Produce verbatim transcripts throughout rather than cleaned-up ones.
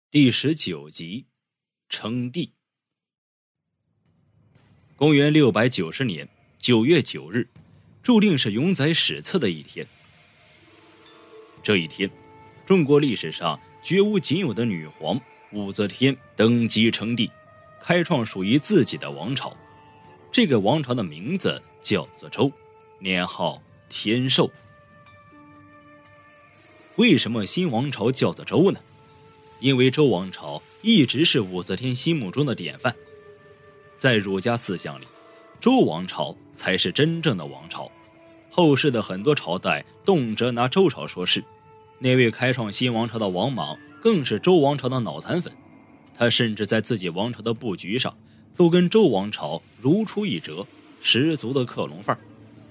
第十九集，称帝。公元六百九十年九月九日，注定是永载史册的一天。这一天，中国历史上绝无仅有的女皇武则天登基称帝，开创属于自己的王朝。这个王朝的名字叫做周，年号天寿。为什么新王朝叫做周呢？因为周王朝一直是武则天心目中的典范。在儒家思想里，周王朝才是真正的王朝。后世的很多朝代动辄拿周朝说事，那位开创新王朝的王莽更是周王朝的脑残粉，他甚至在自己王朝的布局上都跟周王朝如出一辙，十足的克隆范儿。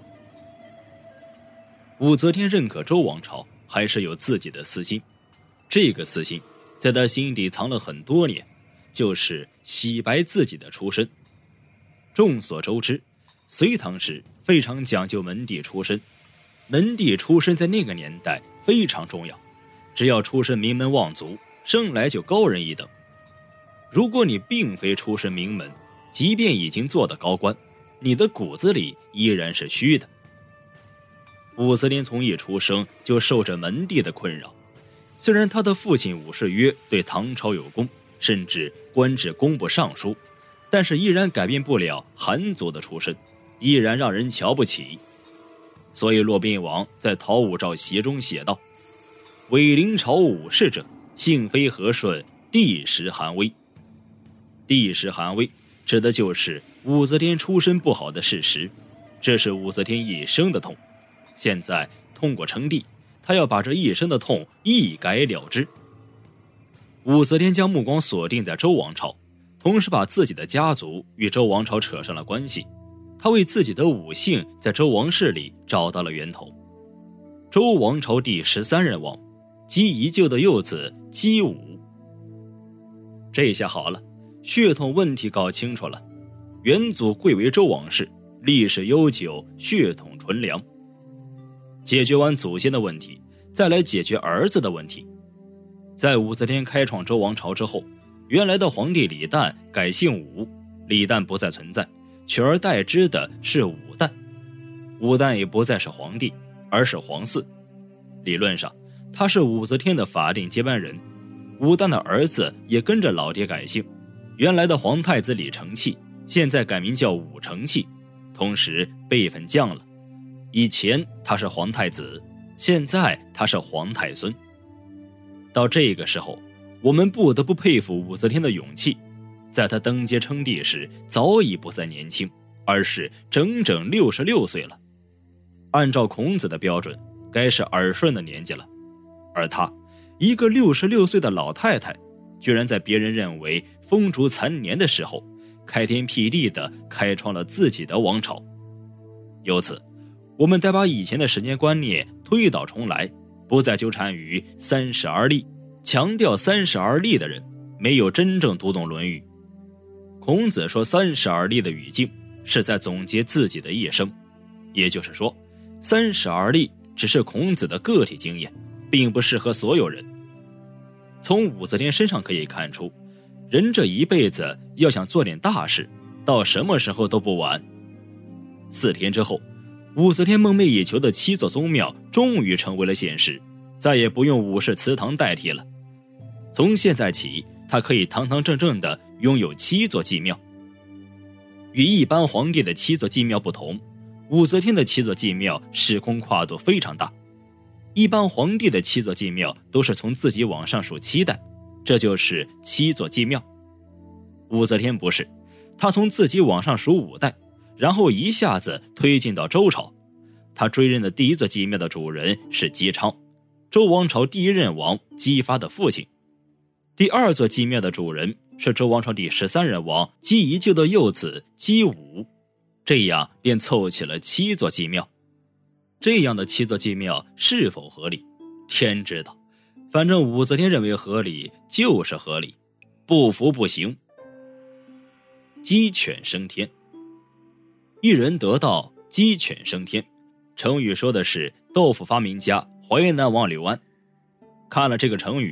武则天认可周王朝，还是有自己的私心，这个私心在他心底藏了很多年，就是洗白自己的出身。众所周知，隋唐时非常讲究门第出身，门第出身在那个年代非常重要，只要出身名门望族，生来就高人一等。如果你并非出身名门，即便已经做得高官，你的骨子里依然是虚的。武则天从一出生就受着门第的困扰，虽然他的父亲武士约对唐朝有功，甚至官至工部尚书，但是依然改变不了寒族的出身，依然让人瞧不起。所以骆宾王在《讨武曌檄》中写道：伪临朝武士者，性非和顺，帝时寒微。帝时寒微指的就是武则天出身不好的事实，这是武则天一生的痛。现在通过称帝，他要把这一生的痛一改了之。武则天将目光锁定在周王朝，同时把自己的家族与周王朝扯上了关系。他为自己的武姓在周王室里找到了源头。周王朝第十三任王，姬宜臼的幼子姬武。这下好了，血统问题搞清楚了。元祖贵为周王室，历史悠久，血统纯良。解决完祖先的问题，再来解决儿子的问题。在武则天开创周王朝之后，原来的皇帝李旦改姓武，李旦不再存在，取而代之的是武旦。武旦也不再是皇帝，而是皇嗣。理论上，他是武则天的法定接班人。武旦的儿子也跟着老爹改姓，原来的皇太子李承器现在改名叫武承器，同时辈分降了。以前他是皇太子，现在他是皇太孙。到这个时候，我们不得不佩服武则天的勇气，在她登阶称帝时早已不再年轻，而是整整六十六岁了。按照孔子的标准，该是耳顺的年纪了。而她一个六十六岁的老太太，居然在别人认为风烛残年的时候，开天辟地地开创了自己的王朝。由此，我们得把以前的时间观念推倒重来，不再纠缠于三十而立。强调三十而立的人，没有真正读懂《论语》。孔子说三十而立的语境，是在总结自己的一生。也就是说，三十而立只是孔子的个体经验，并不适合所有人。从武则天身上可以看出，人这一辈子要想做点大事，到什么时候都不晚。四天之后，武则天梦寐以求的七座宗庙终于成为了现实，再也不用武士祠堂代替了。从现在起，她可以堂堂正正地拥有七座祭庙。与一般皇帝的七座祭庙不同，武则天的七座祭庙时空跨度非常大。一般皇帝的七座祭庙都是从自己往上数七代，这就是七座祭庙。武则天不是，她从自己往上数五代，然后一下子推进到周朝。他追认的第一座祭庙的主人是姬昌，周王朝第一任王姬发的父亲。第二座祭庙的主人是周王朝第十三任王姬宜臼的幼子姬武，这样便凑齐了七座祭庙。这样的七座祭庙是否合理？天知道，反正武则天认为合理就是合理，不服不行。鸡犬升天，一人得道，鸡犬升天。成语说的是豆腐发明家淮南王刘安。看了这个成语，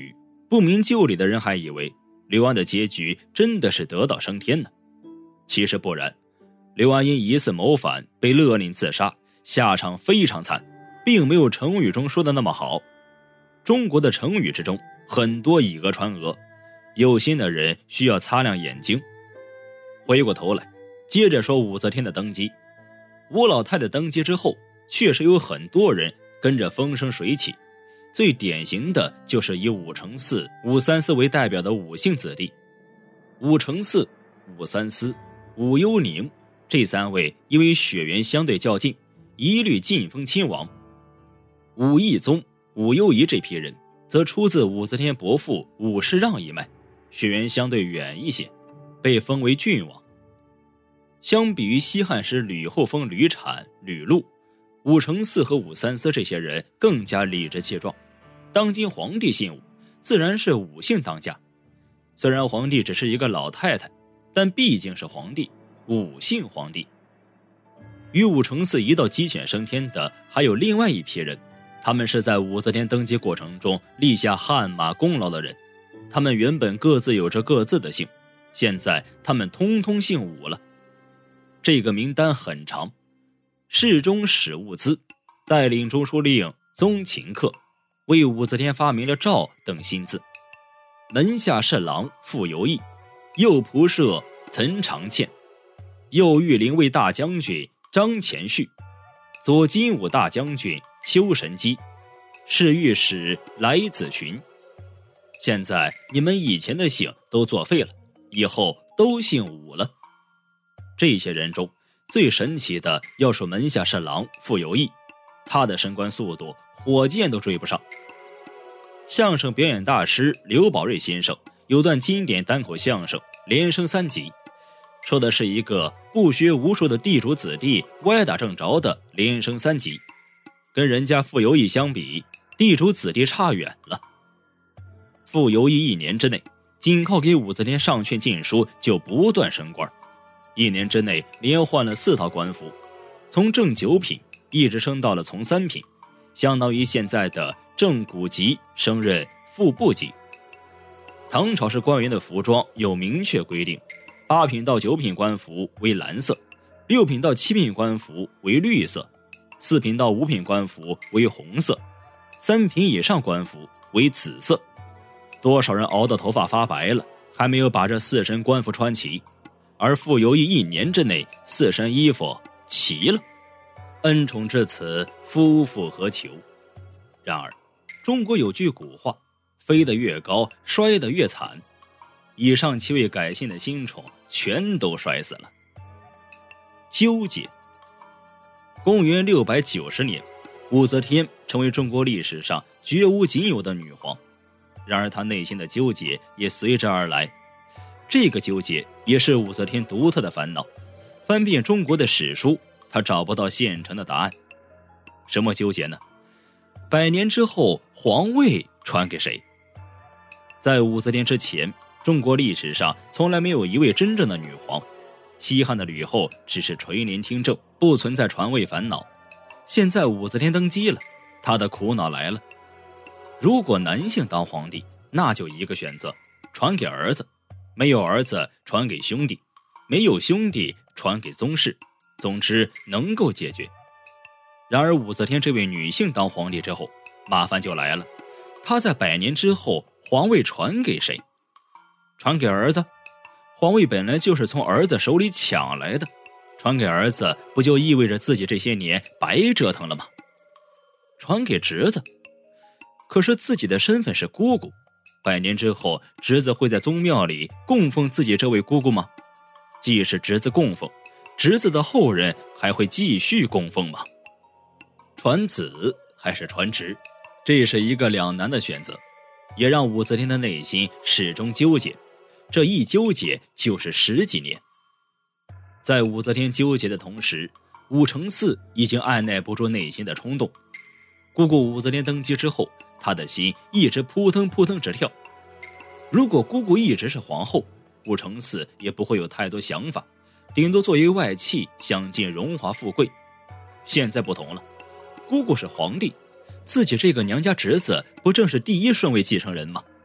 不明就里的人还以为刘安的结局真的是得道升天呢。其实不然，刘安因疑似谋反被勒令自杀，下场非常惨，并没有成语中说的那么好。中国的成语之中很多以讹传讹，有心的人需要擦亮眼睛。回过头来接着说武则天的登基。吴老太太登基之后，确实有很多人跟着风生水起，最典型的就是以武承嗣、武三思为代表的武姓子弟。武承嗣、武三思、武幽宁这三位因为血缘相对较近，一律晋封亲王。武懿宗、武攸宜这批人则出自武则天伯父武士让一脉，血缘相对远一些，被封为郡王。相比于西汉时吕后封吕产、吕禄，武承嗣和武三思这些人更加理直气壮。当今皇帝姓武，自然是武姓当家。虽然皇帝只是一个老太太，但毕竟是皇帝，武姓皇帝。与武承嗣一道鸡犬升天的还有另外一批人，他们是在武则天登基过程中立下汗马功劳的人。他们原本各自有着各自的姓，现在他们通通姓武了。这个名单很长：侍中史务资带领中书令宗勤客，为武则天发明了诏等新字；门下侍郎傅由义，右仆射岑长倩，右御林卫大将军张乾旭，左金吾大将军邱神基，侍御史来子群。现在你们以前的姓都作废了，以后都姓武了。这些人中最神奇的要数门下侍郎傅由义，他的升官速度火箭都追不上。相声表演大师刘宝瑞先生有段经典单口相声连升三级，说的是一个不学无术的地主子弟歪打正着的连升三级，跟人家傅由义相比，地主子弟差远了。傅由义一年之内仅靠给武则天上劝进书就不断升官，一年之内连换了四套官服，从正九品一直升到了从三品，相当于现在的正股级升任副部级。唐朝时官员的服装有明确规定，八品到九品官服为蓝色，六品到七品官服为绿色，四品到五品官服为红色，三品以上官服为紫色。多少人熬到头发发白了，还没有把这四身官服穿齐，而傅由义一年之内四身衣服齐了。恩宠至此，夫复何求？然而中国有句古话，飞得越高摔得越惨，以上七位改姓的新宠全都摔死了。纠结。公元六百九十年，武则天成为中国历史上绝无仅有的女皇，然而她内心的纠结也随之而来。这个纠结也是武则天独特的烦恼。翻遍中国的史书，她找不到现成的答案。什么纠结呢？百年之后，皇位传给谁？在武则天之前，中国历史上从来没有一位真正的女皇。西汉的吕后只是垂帘听政，不存在传位烦恼。现在武则天登基了，她的苦恼来了。如果男性当皇帝，那就一个选择，传给儿子，没有儿子传给兄弟，没有兄弟传给宗室，总之能够解决。然而武则天这位女性当皇帝之后，麻烦就来了。她在百年之后，皇位传给谁？传给儿子？皇位本来就是从儿子手里抢来的，传给儿子不就意味着自己这些年白折腾了吗？传给侄子？可是自己的身份是姑姑，百年之后侄子会在宗庙里供奉自己这位姑姑吗？即使侄子供奉，侄子的后人还会继续供奉吗？传子还是传侄？这是一个两难的选择，也让武则天的内心始终纠结。这一纠结就是十几年。在武则天纠结的同时，武承嗣已经按耐不住内心的冲动。姑姑武则天登基之后，他的心一直扑腾扑腾直跳。如果姑姑一直是皇后，武承嗣也不会有太多想法，顶多作为外戚享尽荣华富贵。现在不同了，姑姑是皇帝，自己这个娘家侄子不正是第一顺位继承人吗？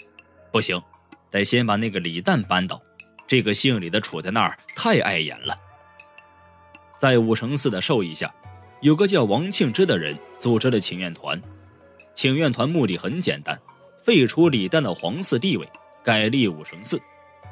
不行，得先把那个李旦扳倒，这个姓李的处在那儿太碍眼了。在武承嗣的授意下，有个叫王庆之的人组织了请愿团。请愿团目的很简单，废除李旦的皇嗣地位，改立武承嗣。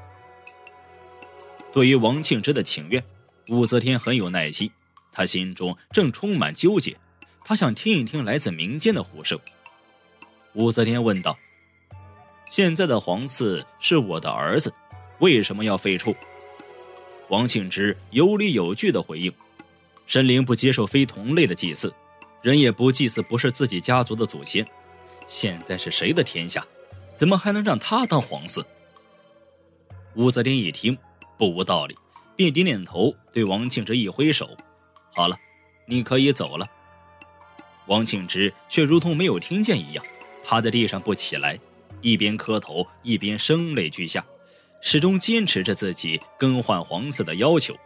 对于王庆之的请愿，武则天很有耐心，他心中正充满纠结，他想听一听来自民间的呼声。武则天问道：现在的皇嗣是我的儿子，为什么要废除？王庆之有理有据地回应：神灵不接受非同类的祭祀，人也不祭祀不是自己家族的祖先，现在是谁的天下，怎么还能让他当皇嗣？武则天一听不无道理，便点点头，对王庆之一挥手：好了，你可以走了。王庆之却如同没有听见一样，趴在地上不起来，一边磕头一边声泪俱下，始终坚持着自己更换皇嗣的要求。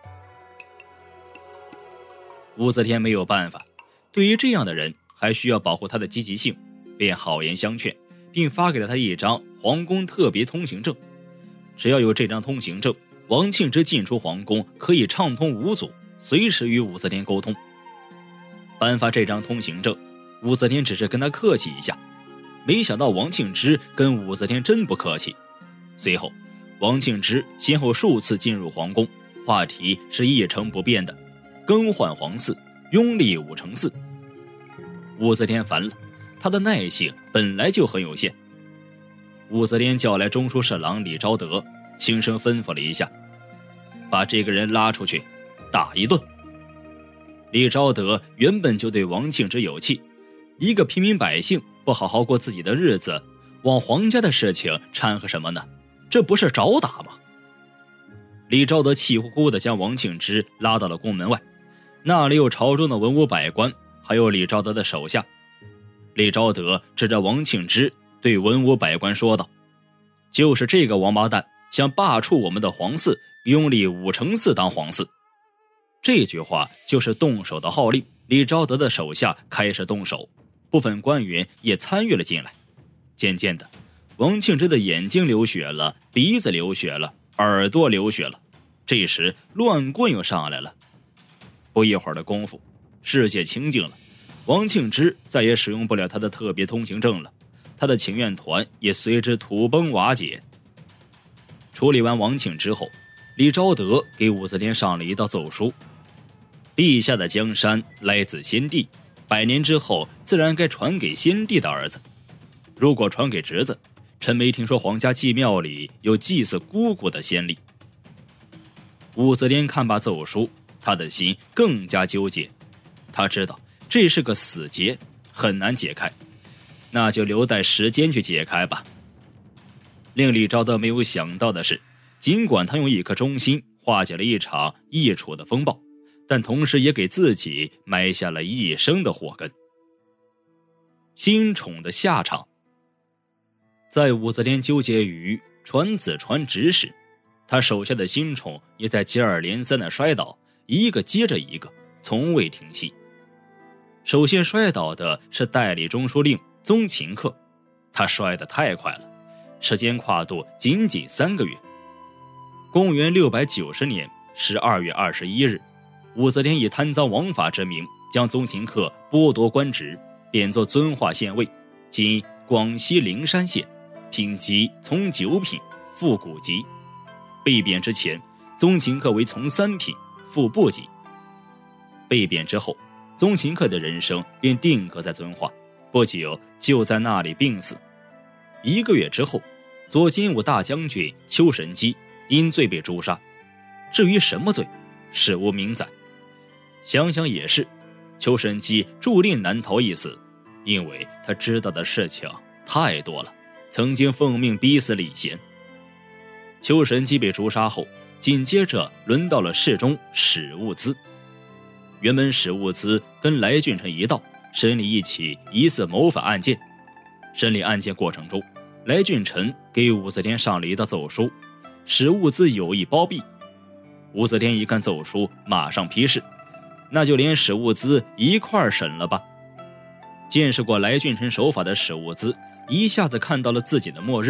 武则天没有办法，对于这样的人还需要保护他的积极性，便好言相劝，并发给了他一张皇宫特别通行证。只要有这张通行证，王庆之进出皇宫可以畅通无阻，随时与武则天沟通。颁发这张通行证，武则天只是跟他客气一下，没想到王庆之跟武则天真不客气。随后王庆之先后数次进入皇宫，话题是一成不变的，更换皇嗣，拥立武承嗣。武则天烦了，她的耐性本来就很有限。武则天叫来中书侍郎李昭德，轻声吩咐了一下：把这个人拉出去打一顿。李昭德原本就对王庆之有气，一个平民百姓不好好过自己的日子，往皇家的事情掺和什么呢？这不是找打吗？李昭德气呼呼地将王庆之拉到了宫门外，那里有朝中的文武百官，还有李昭德的手下。李昭德指着王庆之对文武百官说道：就是这个王八蛋想罢黜我们的皇嗣，拥立武承嗣当皇嗣。这句话就是动手的号令，李昭德的手下开始动手，部分官员也参与了进来。渐渐的，王庆之的眼睛流血了，鼻子流血了，耳朵流血了。这时乱棍又上来了。不一会儿的功夫，世界清静了，王庆之再也使用不了他的特别通行证了，他的请愿团也随之土崩瓦解。处理完王庆之后，李昭德给武则天上了一道奏书：陛下的江山来自先帝，百年之后自然该传给先帝的儿子。如果传给侄子，臣没听说皇家祭庙里有祭祀姑姑的先例。武则天看罢奏书，她的心更加纠结。她知道这是个死结，很难解开，那就留待时间去解开吧。令李昭德没有想到的是，尽管他用一颗忠心化解了一场易处的风暴，但同时也给自己埋下了一生的祸根。新宠的下场。在武则天纠结于传子传侄时，他手下的新宠也在接二连三的摔倒，一个接着一个，从未停息。首先摔倒的是代理中书令宗秦客，他摔得太快了，时间跨度仅仅三个月。公元六百九十年十二月二十一日，武则天以贪赃枉法之名将宗秦客剥夺官职，贬作遵化县尉，今广西灵山县，品级从九品，副古级。被贬之前，宗秦客为从三品，副部级。被贬之后，宗秦客的人生便定格在遵化，不久就在那里病死。一个月之后，左金吾大将军丘神基因罪被诛杀。至于什么罪，史无明载。想想也是，丘神基注定难逃一死，因为他知道的事情太多了，曾经奉命逼死李贤。丘神基被诛杀后，紧接着轮到了侍中史务资。原本史务资跟来俊臣一道审理一起疑似谋反案件。审理案件过程中，来俊臣给武则天上了一道奏书，史务资有意包庇。武则天一看奏书，马上批示，那就连史务资一块审了吧。见识过来俊臣手法的史务资一下子看到了自己的末日，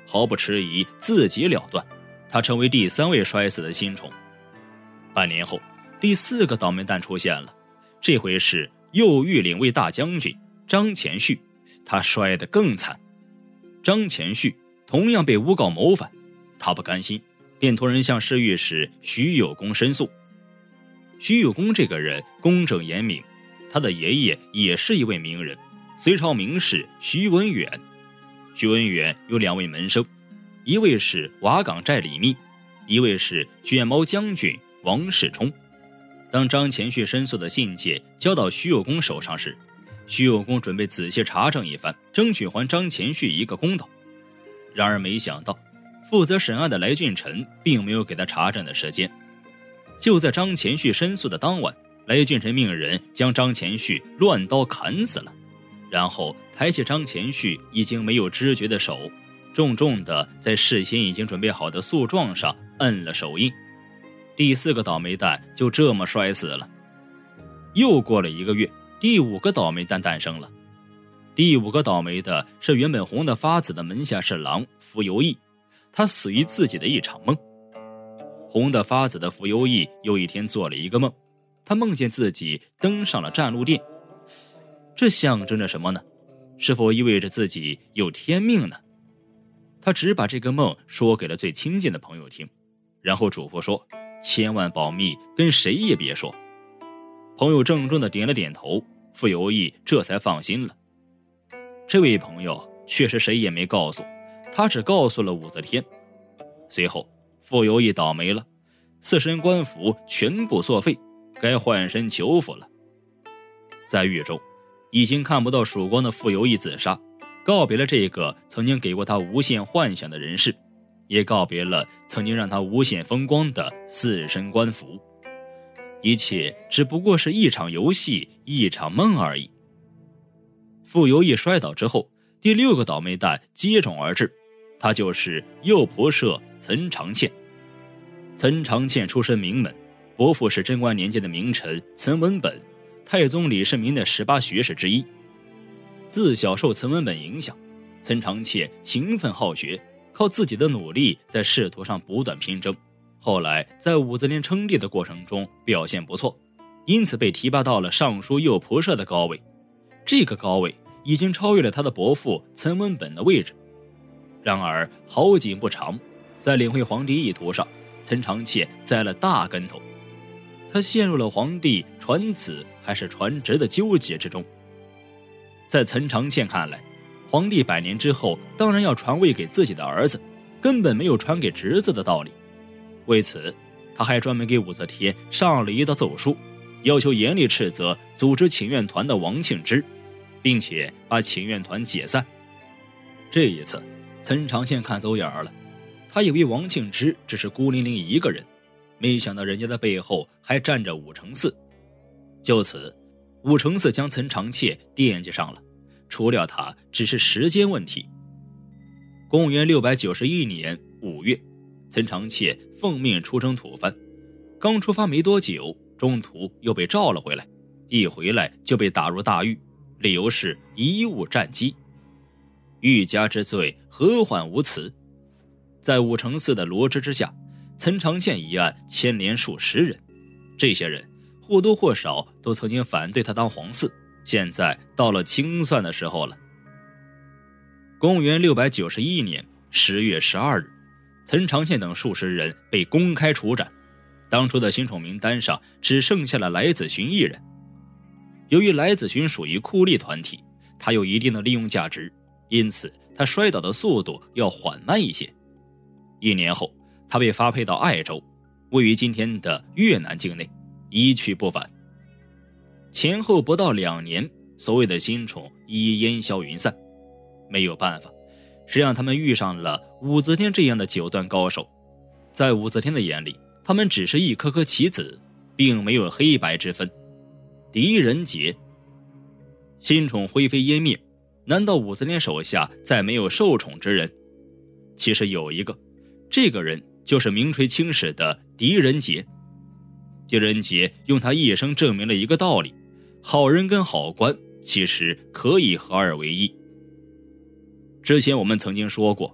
毫不迟疑自己了断，他成为第三位摔死的新宠。半年后，第四个倒霉蛋出现了，这回是右御领卫大将军张潜旭，他摔得更惨。张潜旭同样被诬告谋反，他不甘心，便托人向侍御史徐有功申诉。徐有功这个人公正严明，他的爷爷也是一位名人，隋朝名士徐文远。徐文远有两位门生，一位是瓦岗寨李密，一位是卷毛将军王世充。当张潜旭申诉的信件交到徐有功手上时，徐有功准备仔细查证一番，争取还张潜旭一个公道。然而没想到，负责审案的来俊臣并没有给他查证的时间。就在张潜旭申诉的当晚，来俊臣命人将张潜旭乱刀砍死了，然后抬起张潜旭已经没有知觉的手，重重地在事先已经准备好的诉状上摁了手印。第四个倒霉蛋就这么摔死了。又过了一个月，第五个倒霉蛋诞生了。第五个倒霉的是原本红的发紫的门下侍郎傅由义，他死于自己的一场梦。红的发紫的傅由义有一天做了一个梦，他梦见自己登上了战鹿殿。这象征着什么呢？是否意味着自己有天命呢？他只把这个梦说给了最亲近的朋友听，然后嘱咐说，千万保密，跟谁也别说。朋友郑重地点了点头，傅由义这才放心了。这位朋友确实谁也没告诉，他只告诉了武则天。随后傅由义倒霉了，四身官服全部作废，该换身囚服了。在狱中，已经看不到曙光的傅由义自杀，告别了这个曾经给过他无限幻想的人世，也告别了曾经让他无限风光的四身官服。一切只不过是一场游戏，一场梦而已。傅由义摔倒之后，第六个倒霉蛋接踵而至，他就是右仆射岑长倩。岑长倩出身名门，伯父是贞观年间的名臣岑文本，太宗李世民的十八学士之一。自小受岑文本影响，岑长倩勤奋好学，靠自己的努力在仕途上不断拼争。后来在武则天称帝的过程中表现不错，因此被提拔到了尚书右仆射的高位。这个高位已经超越了他的伯父岑文本的位置。然而好景不长，在领会皇帝意图上，岑长倩栽了大跟头。他陷入了皇帝传子还是传侄的纠结之中。在岑长倩看来，皇帝百年之后当然要传位给自己的儿子，根本没有传给侄子的道理。为此，他还专门给武则天上了一道奏书，要求严厉斥责组织请愿团的王庆之，并且把请愿团解散。这一次岑长倩看走眼了，他以为王庆之只是孤零零一个人，没想到人家的背后还站着武承嗣。就此，武承嗣将岑长倩惦记上了，除掉他只是时间问题。公元六百九十一年五月，岑长倩奉命出征吐蕃，刚出发没多久，中途又被召了回来，一回来就被打入大狱，理由是贻误战机。欲加之罪，何患无辞？在武承嗣的罗织之下，岑长倩一案牵连数十人，这些人或多或少都曾经反对他当皇嗣，现在到了清算的时候了。公元六百九十一年十月十二日，岑长倩等数十人被公开处斩，当初的新宠名单上只剩下了来子寻一人。由于来子寻属于酷吏团体，他有一定的利用价值，因此他摔倒的速度要缓慢一些。一年后，他被发配到爱州，位于今天的越南境内，一去不返。前后不到两年，所谓的新宠已烟消云散。没有办法，谁让他们遇上了武则天这样的九段高手。在武则天的眼里，他们只是一颗颗棋子，并没有黑白之分。狄仁杰，新宠灰飞烟灭，难道武则天手下再没有受宠之人？其实有一个，这个人就是名垂青史的狄仁杰。狄仁杰用他一生证明了一个道理：好人跟好官其实可以合二为一。之前我们曾经说过，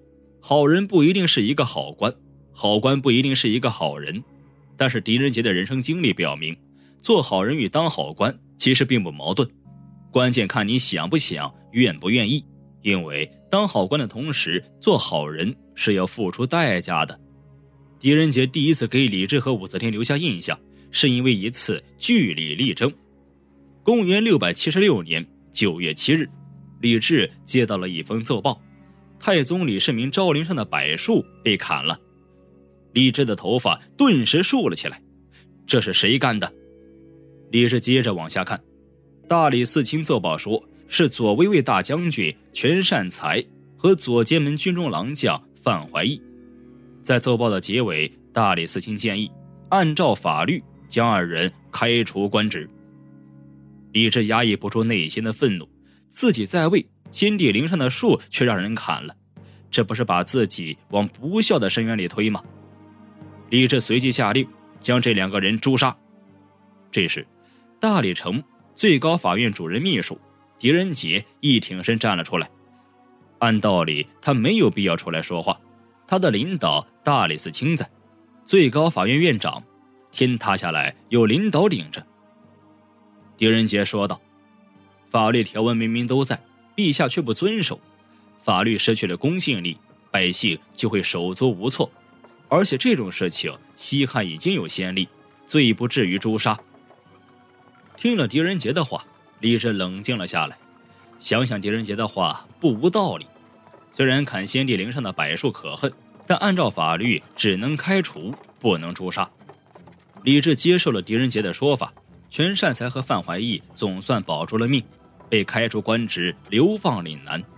好人不一定是一个好官，好官不一定是一个好人。但是狄仁杰的人生经历表明，做好人与当好官其实并不矛盾，关键看你想不想，愿不愿意。因为当好官的同时，做好人是要付出代价的。狄仁杰第一次给李治和武则天留下印象，是因为一次据理力争。公元六百七十六年九月七日，李治接到了一封奏报，太宗李世民昭陵上的柏树被砍了。李治的头发顿时竖了起来，这是谁干的？李治接着往下看，大理寺卿奏报说是左卫卫大将军全善才和左监门军中郎将范怀义。在奏报的结尾，大理寺卿建议按照法律将二人开除官职。李治压抑不住内心的愤怒，自己在位，先帝陵上的树却让人砍了，这不是把自己往不孝的深渊里推吗？李治随即下令将这两个人诛杀。这时大理城最高法院主任秘书狄仁杰一挺身站了出来。按道理他没有必要出来说话，他的领导大理寺卿在，最高法院院长天塌下来有领导顶着。狄仁杰说道，法律条文明明都在，陛下却不遵守，法律失去了公信力，百姓就会手足无措，而且这种事情西汉已经有先例，罪不至于诛杀。听了狄仁杰的话，李治冷静了下来，想想狄仁杰的话不无道理，虽然砍先帝陵上的柏树可恨，但按照法律只能开除，不能诛杀。李治接受了狄仁杰的说法，全善才和范怀义总算保住了命，被开除官职，流放岭南。